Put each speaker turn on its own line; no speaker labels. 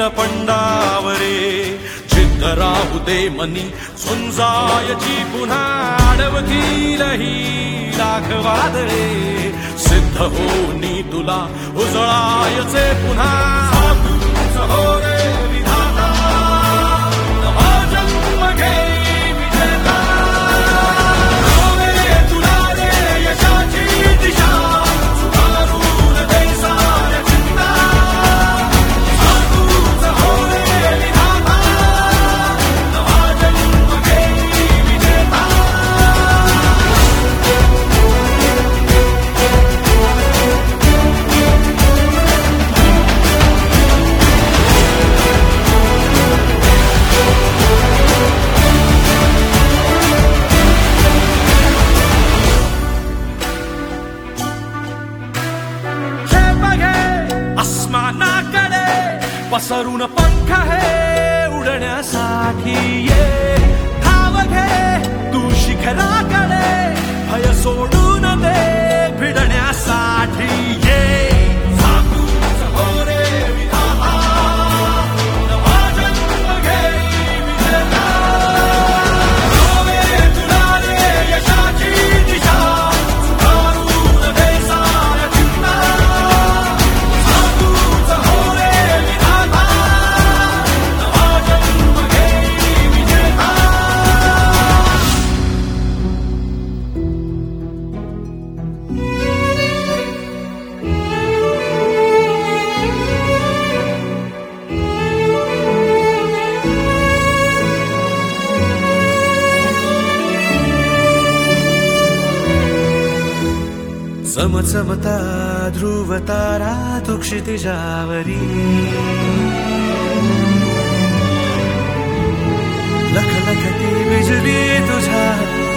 नीळपंडावरे जिद्द राहू दे मनी झुंजायची पुन्हा अडवतील ही लाख वादळे सिद्ध होनी तुला उजळायचे पुन्हा साधूच हो रे विधाता नवा जन्म घे विजेता होवे तुला रे यशाची दिशा सुधारून दे साऱ्या चिंता साधूच हो रे विधाता नवा जन्म घे विजेता आसमानाकडे पसरून पंख है उडण्यासाठी ये धाव घे तू शिखराकडे भय सोडून दे भिडण्यासाठी ये साधूच हो रे विधाता नवा जन्म घे विजेता होवे तुला रे यशाची दिशा सुधारून दे साऱ्या चिंता साधूच हो रे विधाता नवा जन्म घे विजेता चमचमता ध्रुव तारा तू क्षितिजावरी लखलखती बिजली तुझ्या